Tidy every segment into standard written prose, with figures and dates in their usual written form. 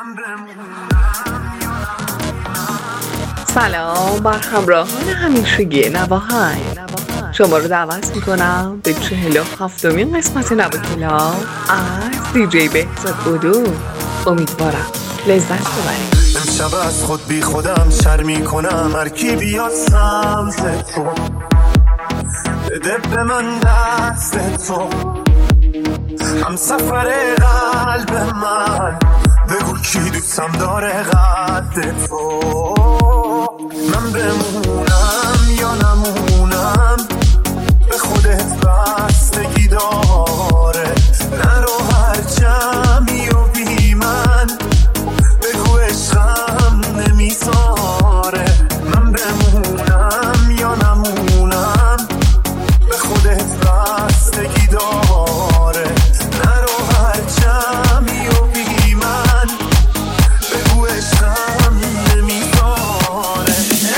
سلام بر همراهان همیشگی نواهنگ. شما رو دعوت میکنم به 47مین قسمت نوا کلاب از دیجی بهزاد اودو. امیدوارم لذت ببرید. امشب از خود بی خودم شرمی کنم، هر کی بیاد سمت تو بده به من دست تو، هم سفر قلب من، بگو کی دوستم داره قد تو. من بمونم یا نمونم به خودت بستگی داره، نرو هر جمعی و بی من، بگو عشقم نمیذاره. من بمونم یا نمونم به خودت بستگی داره، نرو هر جمعی و بی من، بگو عشقم نمیذاره.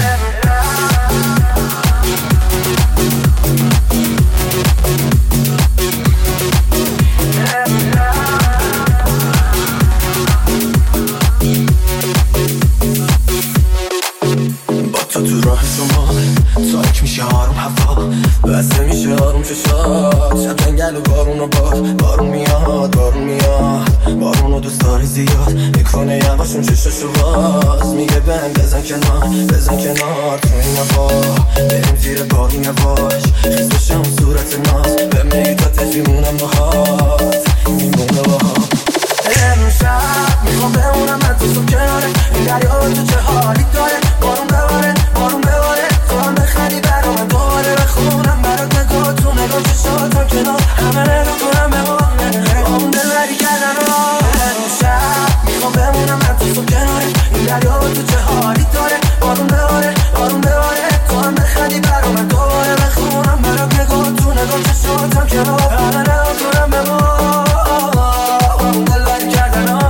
با تو راه شما تاریک میشه آروم هوا، بسته میشه آروم چشات، شب جنگل و بارون و بارون میاد بارون و دوست داری زیاد، میکنه یواشون چشاشو باز، میگه بزن کنار تو این هوا، بریم زیر بارون یواش، خیز بشه اون صورت ناز، بهم میگی تا تش میمونم باهات. امشب میخوام بمونم من تو کناره، این دریا تو چه حالی داره، بارون بباره تو هم بخندی برام دوباره بخونم برات نگاه تو نگاه چشاتم کنار، همه نگاه کنم بمونه با اون دلبری کردن رو. امشب میخوام بمونم من تو کناره، این دریا تو چه حالی داره، بارون بباره تو هم بخندی برام دوباره بخونم برات نگاه تو نگاه چشاتم کنار، همه نگاه کنم بمونه با اون دلبری کردن رو.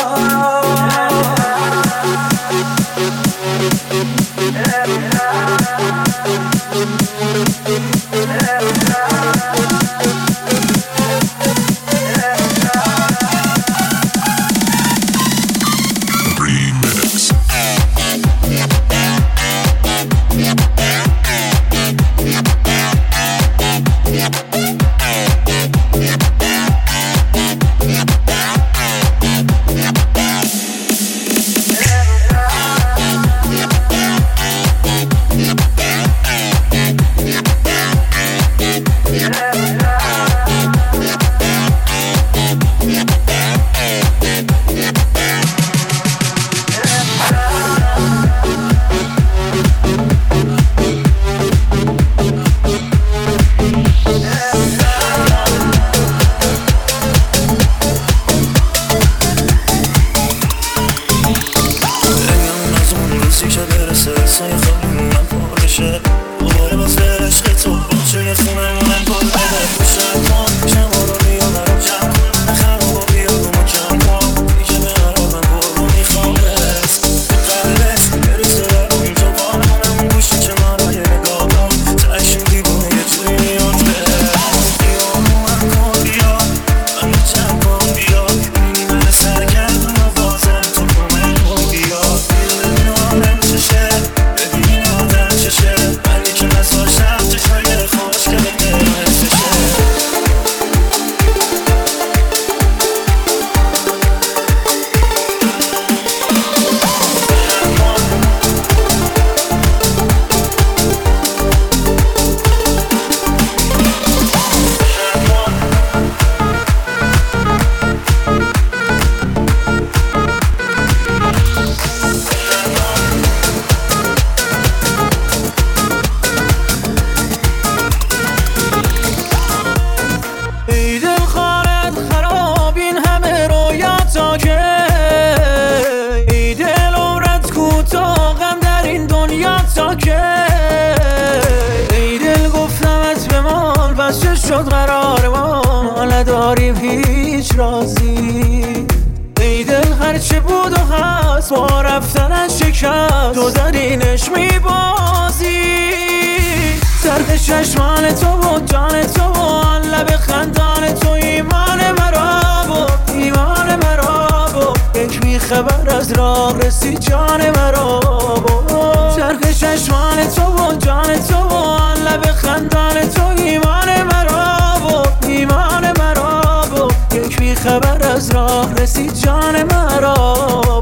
شد قرار ما نداریم هیچ رازی، ای دل هرچه بود و هست با رفتنش شکست تو دارینش میبازی. درد چشمان تو و جان تو و آن لب خندان تو ایمان مرا بود، ایمان مرا بود. یک خبر از راه رسید جان مرا چرخ چشمان تو و جان تو و لب خندان تو ایمان مرا و ایمان مرا و یک بی خبر از راه رسید جان مرا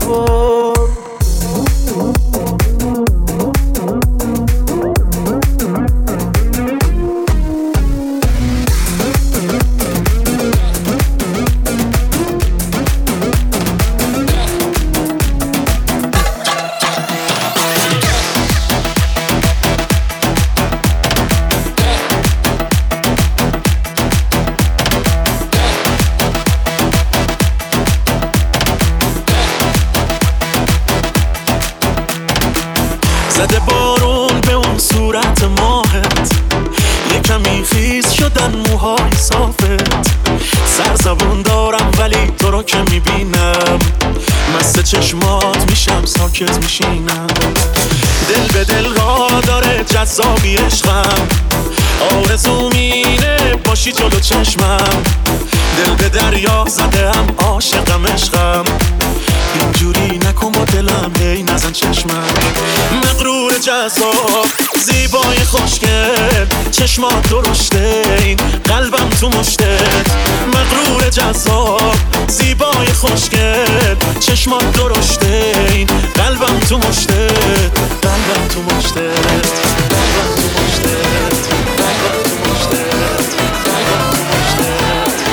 زده بارون به اون صورت ماهت یکمی خیز شدن موهای صافت سرزبون دارم ولی تو رو که میبینم مست چشمات میشم ساکت میشینم دل به دل راه داره جذابی عشقم آرزوم اینه باشی جلو چشمم دل به دریا زدم عاشقم عشقم اینجوری نکن با دلم هی نزن چشمم مغرور جذاب زیبای خوشگل چشمات درشته این قلبم تو مشتت مغرور جذاب زیبای خوشگل چشمات درشته این قلبم تو مشتت قلبم تو مشتت قلبم تو مشتت قلبم تو مشتت قلبم تو مشتت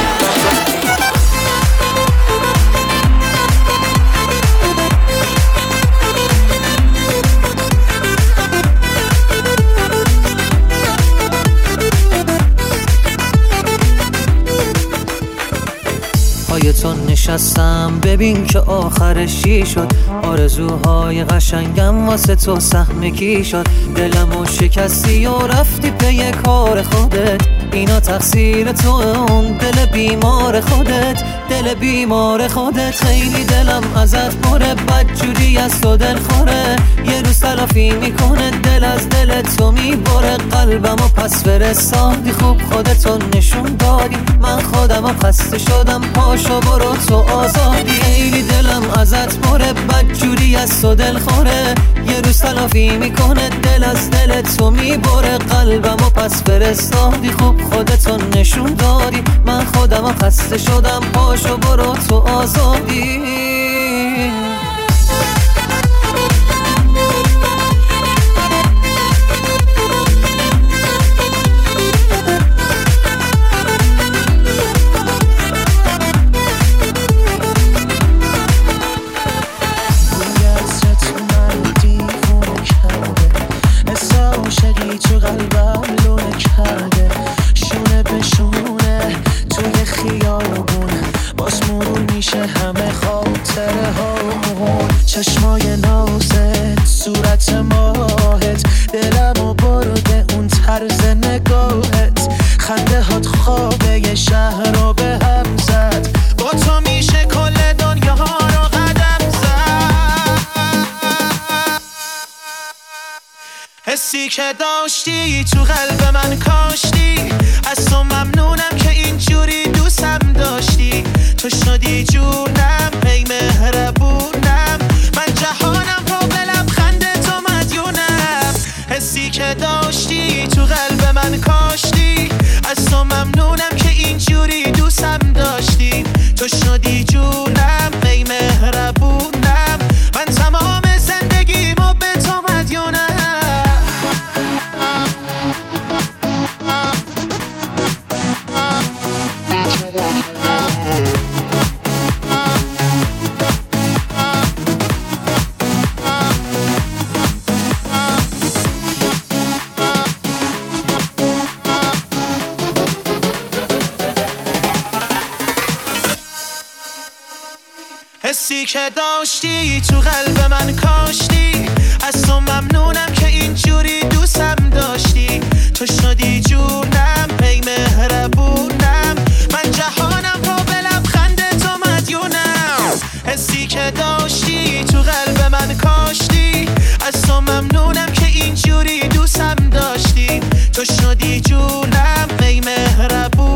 پای تو نشستم ببین که آخرش چی شد آرزوهای قشنگم واسه تو سهمگی شد دلمو شکستی و رفتی پی کار خودت اینا تقصیر تو اون دل بیمار خودت دل بیمار خودت خیلی دلم ازت پره بدجوری از تو دل خوره یه روز تلافی میکنه دل از دل تو میبره قلبمو پس فرستادی خوب خودتو نشون دادی من خودمو خسته شدم پاشو برو تو آزادی خیلی دلم ازت پره بدجوری از تو دل خوره یه روز تلافی میکنه دل از دل تو میبره قلبمو پس فرستادی خوب خودتو نشون دادی من خودمو خسته شدم پاشو برو تو آزادی چشمای نازت صورت ماهت دلمو برده اون طرز نگاهت خنده هات خوابه یه شهر رو به هم زد با تو میشه کل دنیا رو قدم زد حسی که داشتی تو قلب من کاشتی از تو ممنونم که اینجوری دوستم داشتی تو شدی جونم ای مهربونم من جهانم رو به لبخند تو مدیونم حسی که داشتی تو قلب من کاشتی از تو ممنونم که اینجوری دوستم داشتی تو شدی جونم ای مهربونم من تمام زندگیمو به تو مدیونم حسی که داشتی تو قلب من کاشتی از تو ممنونم که اینجوری دوستم داشتی تو شدی جونم ای مهربونم من جهانم رو به لبخند تو مدیونم حسی که داشتی تو قلب من کاشتی از تو ممنونم که اینجوری دوستم داشتی تو شدی جونم ای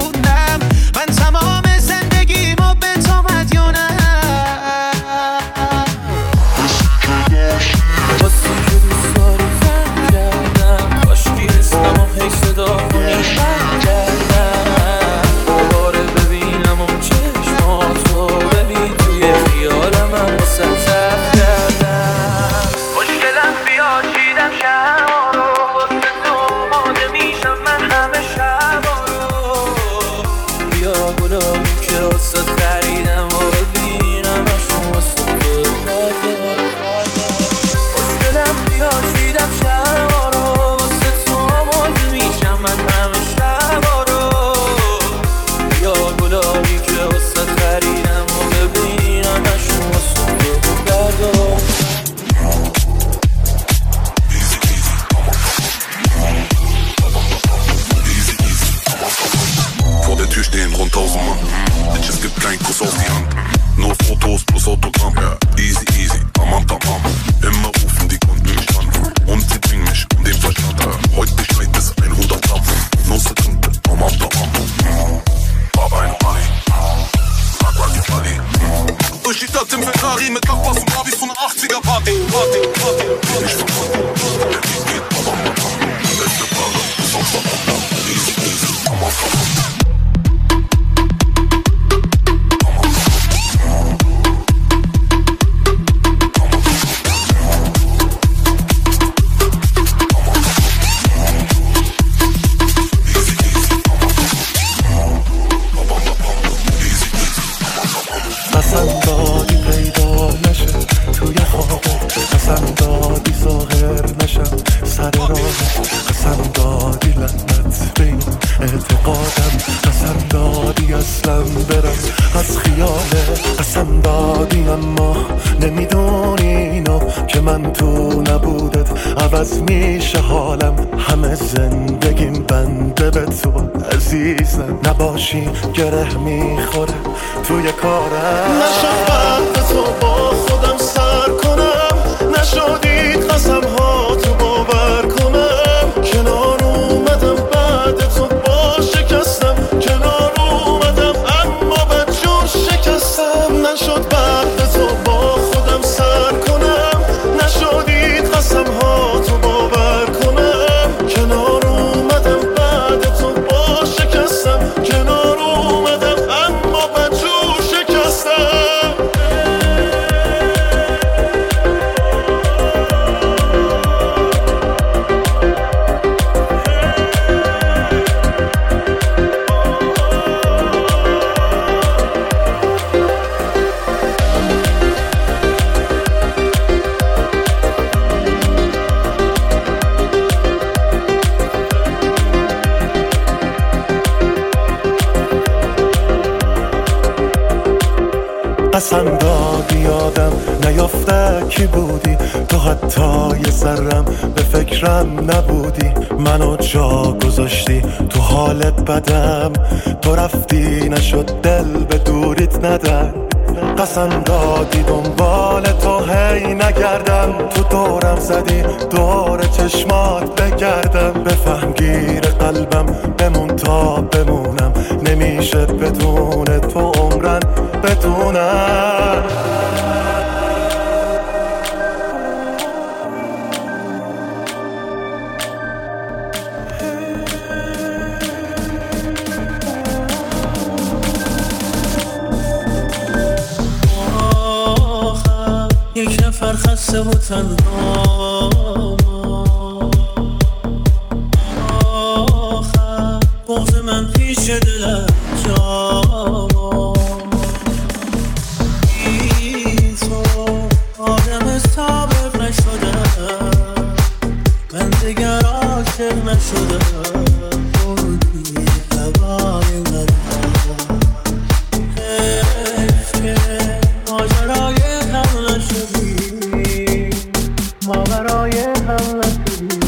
مهربونم من تمام زندگیمو به تو مدیونم mit dem Ferrari, mit Nachbars und Babys von einer 80er Party. قسم دادی پیدا نشه توی خوابت، قسم دادی ظاهر نشم سر راهت، قسم دادی لعنت به این اعتقادم، قسم دادی اصلا برم از خیالت، قسم دادی اما نمیدونی اینو که من تو نبودت عوض میشه حالم، همه زندگیم بنده به تو عزیزم، نباشی گره میخوره توی کارم. نشد بعد تو با خودم سر کنم، نشدید قسم ها تو باور کنم، کنار اومدم بعد تو با شکستم، کنار اومدم اما بدجور شکستم. نشد بعد تو با خودم سر کنم، نشدید قسم ها تو باور کنم، کنار اومدم بعد تو با شکستم، کنار اومدم اما بدجور شکستم. قسم دادی یادم نیافته کی بودی تو، حتی یه ذرم به فکرم نبودی، منو جا گذاشتی تو حالت بدم، تو رفتی نشد دل به دوریت ندم. قسم دادی دنبال تو هی نگردم، تو دورم زدی دور چشمات بگردم، بفهم گیر قلبم بمون تا بمونم، نمیشه بدون تو عمرن بدونم. یک نفر خسته و تنها، آخر بغض من پیش دلم جا، بی تو آدم سابق نشدم، من دیگر عاشق نشدم، بودی هوای من که ماجرای هم نشدی، ماجرای هم نشدی.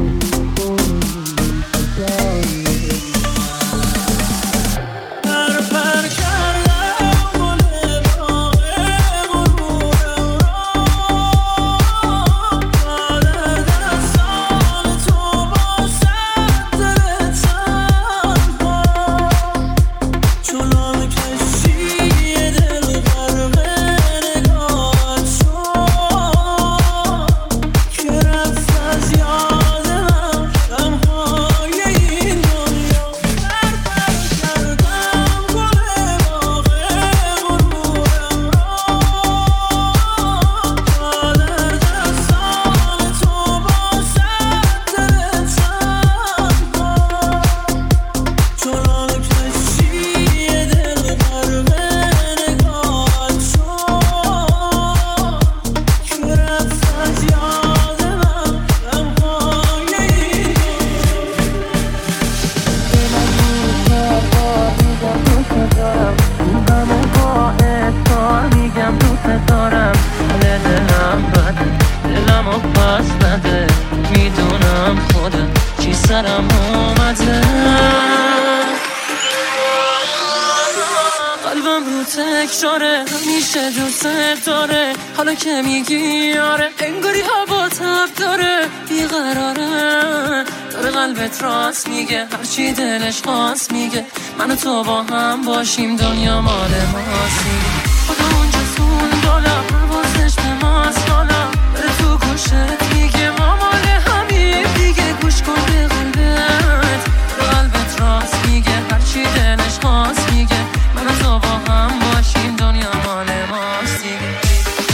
سرم اومده، قلبم رو تکراره، همیشه دوست داره، حالا که میگی آره انگاری هوا تب داره، بیقراره داره قلبت راست میگه، هرچی دلش خواست میگه، من و تو با هم باشیم دنیا مال ماست، خدا اونجاست کن بالا حواسش به ماست حالا بره تو گوشت میگه ما مال همین دیگه گوش کن به قلبت رو قلبت راست میگه هرچی دلش خواست میگه من و تو با هم باشیم دنیا مال ماست دیگه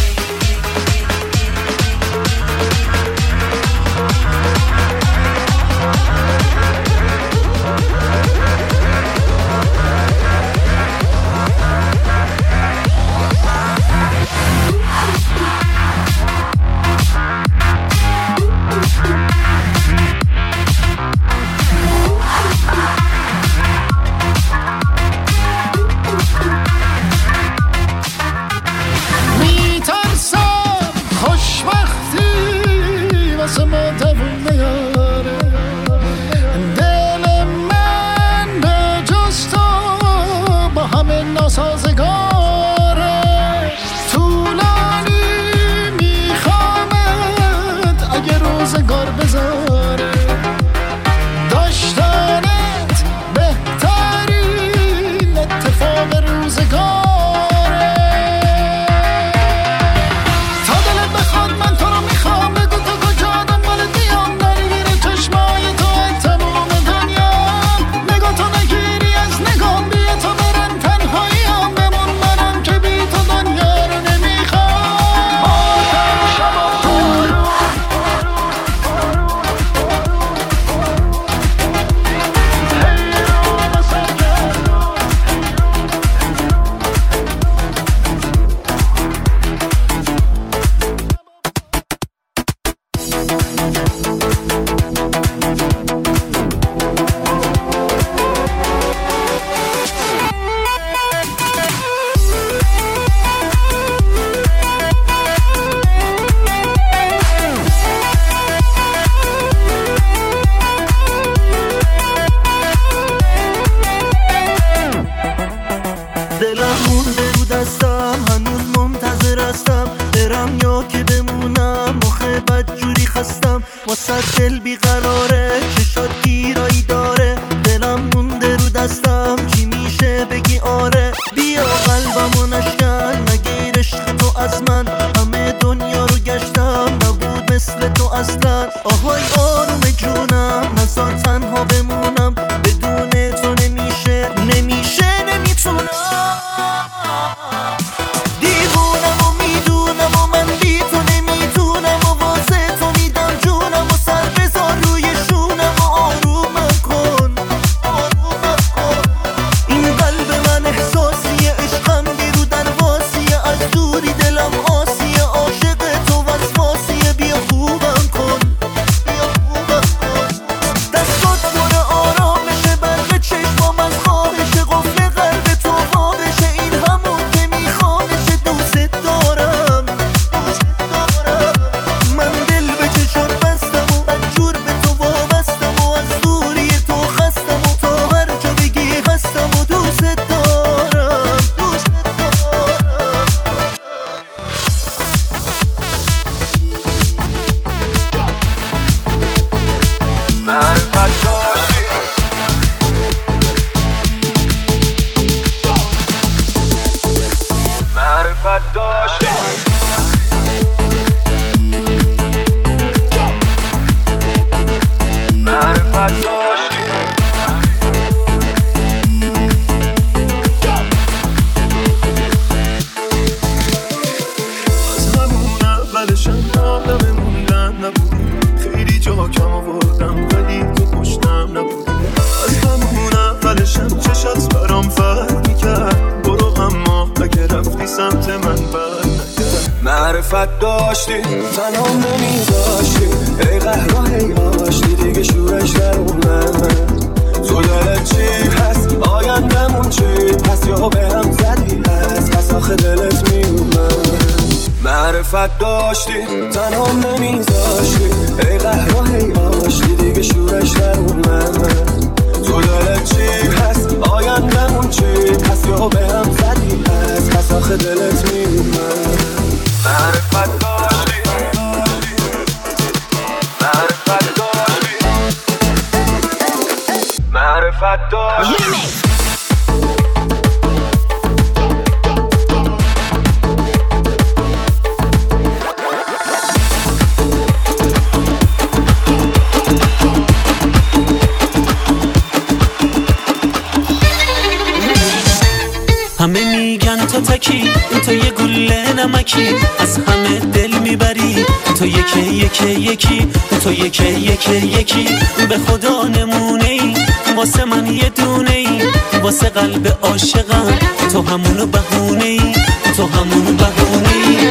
دل بیقراره چشات گیرایی داره دلم مونده رو دستم چی میشه بگی آره بیا قلبمو نشکن نگیر عشق تو از من همه دنیا رو گشتم نبود مثل تو اصلا آهای آروم جونم نذار تنها بمونم بدون تو نمیشه نمیتونم دیوونم و میدونم و من بی تو نمیتونم و واسه تو میدم جونم و سر بذار روی شونم و آرومم کن این قلب من احساسیه عشقم بیرو درواسیه از دوری دلم آسیه عاشق تو وسواسیه بیا خوبم کن دستات پر آرامشه برق چشمام از خوابشه قفل قلب تو وابشه این همون که میخوامشه دوست دارم من دل به چشات بستم و بدجور به تو وابستم و از دوری تو خستم و تا هر جا بگی هستم و دوست دارم معرفت داشتی معرفت داشتی معرفت داشتی از همون اولشم آدم موندن نبودی خیلی جا کم آوردم ولی تو پشتم نبودی از همون اولشم چشات برام فرق میکرد برو اما اگه رفتی سمت من بر نکرد معرفت داشتی تنها نمیذاشتی ای قهرا هی آشتی دیگه شورش در اومد تو دلت چی هست آیندمون چی پس یا به هم زدی هست پس آخه دلت میومد معرفت داشتی تنها نمیذاشتی ای قهرا هی آشتی دیگه شورش در اومد تو دلت چی هست آیندمون چی پس یا به هم زدی هست پس آخه دلت میومد معرفت داشتی معرفت داشتی معرفت داشتی کوچکی، تو یه گله نمکی از همه دل میبری. تو یکی تو یکی به خدا نمونه ای، واسه من یه دونه ای، واسه قلب عاشقم تو همونو بهونه ای، تو همونو بهونه ای.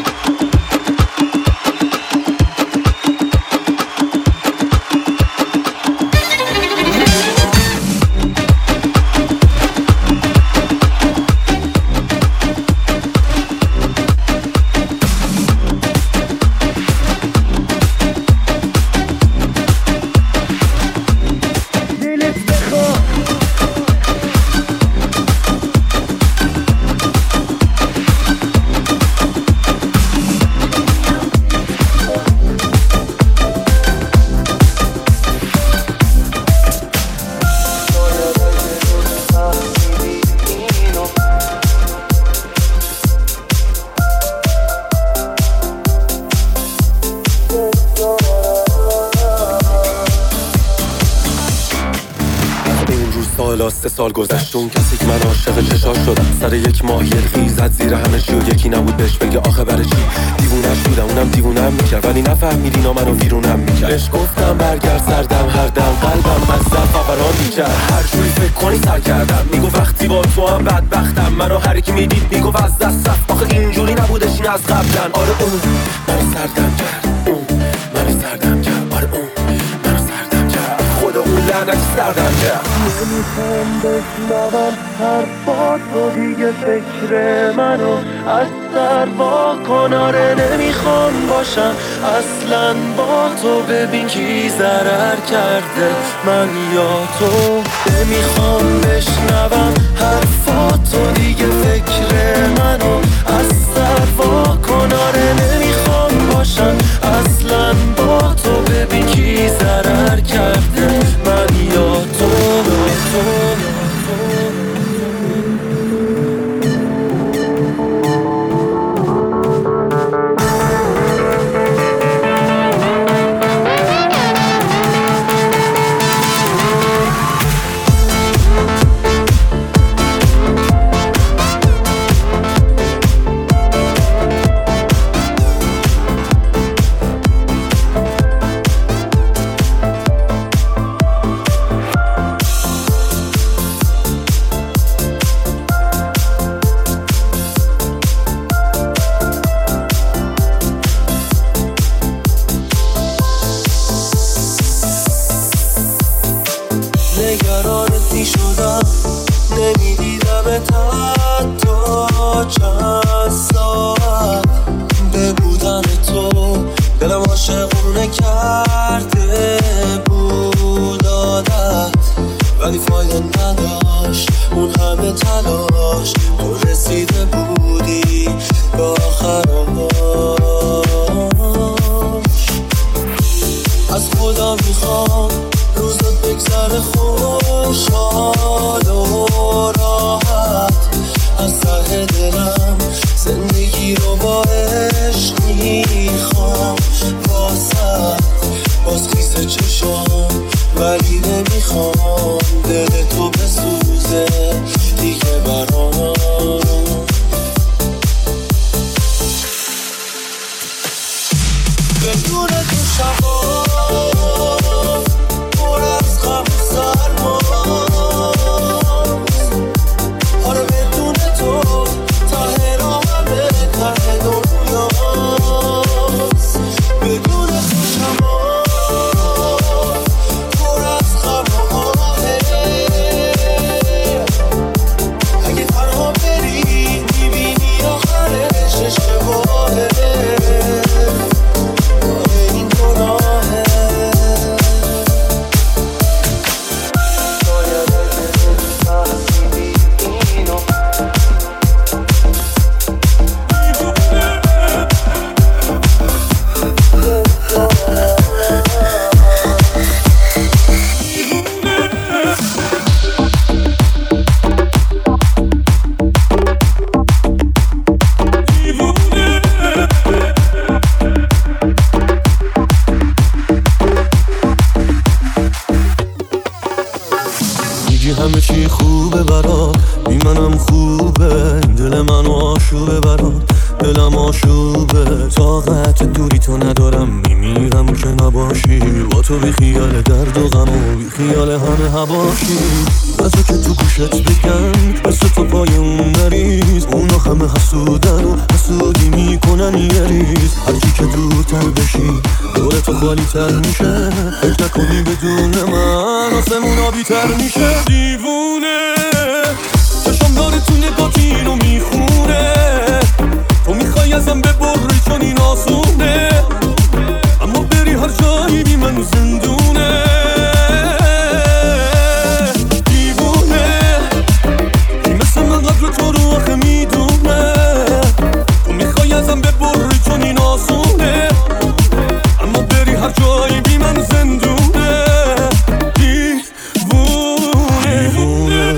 سه سال گذشت اون کسی که من عاشق چشاش شدم، سر یک ماه یلخی زد زیر همه چی و یکی نبود بهش بگه آخه برای چی. دیوونش بودم اونم دیوونم میکرد، ولی نفهمید اینا منو ویرونم میکرد. بهش گفتم برگرد سردم هر دم قلبم مزدم فوران میکرد. هر جوری فکر کنی سر کردم، میگو وقتی با تو هم بدبختم. منو هر کی میدید میگو از دست رفت، آخه اینجوری نبودش این از قبلن. آره اون منو سردم کرد، اون منو سردم کرد، آره اون منو سردم کرد، خدا اون لعنتی سردم کرد. نمیخوام بشنوم حرفاتو دیگه، فکر منو از سر وا کن. آره نمیخوام باشم اصلا با تو، ببین کی ضرر کرده من یا تو. نمیخوام بشنوم حرفاتو دیگه، فکر منو از سر وا کن. آره نمیخوام باشم اصلا با تو، ببین کی ضرر کرده من یا تو. این گناهه. خوبه، طاقت دوری تو ندارم، میمیرم که نباشی. با تو بی خیال درد و غم و بی خیال همه هواشی. بذار که تو گوشت بگم مثل تو پای اون نریز، اونا همه حسودن و حسودی میکنن یه ریز. هرچی که دورتر بشی دور تو خالی تر میشه، فکر نکنی بدون من آسمون آبی تر میشه. دیوونه چشم داره تو نگاهت اینو میخونه، تو میخوای ازم ببری چون این آسونه، اما بری هر جایی بی من زندونه. دیوونه این مثل من قدر تو رو آخه میدونه، تو میخوای ازم ببری چون این آسونه، اما بری هر جایی بی من زندونه. دیوونه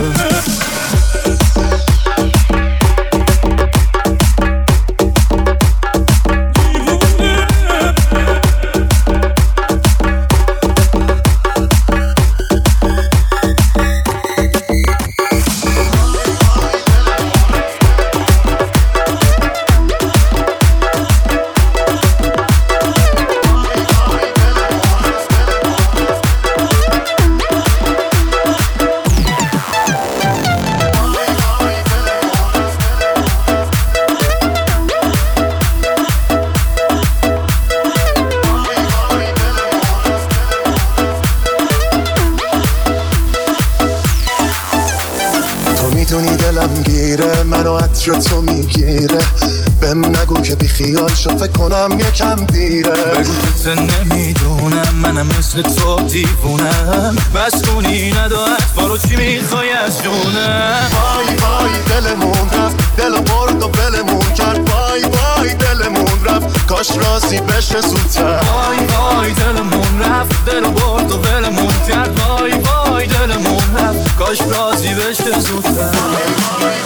منو عطر تو میگیره، بهم نگو که بی خیال شو فکر کنم یکم دیره. بگو که نمیدونم منم مثل تو دیوونم، بستونی ندارد بارو چی میخوای از جونم. وای وای دلمون رفت، دل برد و بلمون کرد. وای وای دلمون رفت، کاش راضی بشه زودتر. وای وای دلمون رفت، دل برد و بلمون کرد. وای وای دلمون رفت، کاش راضی بشه زودتر.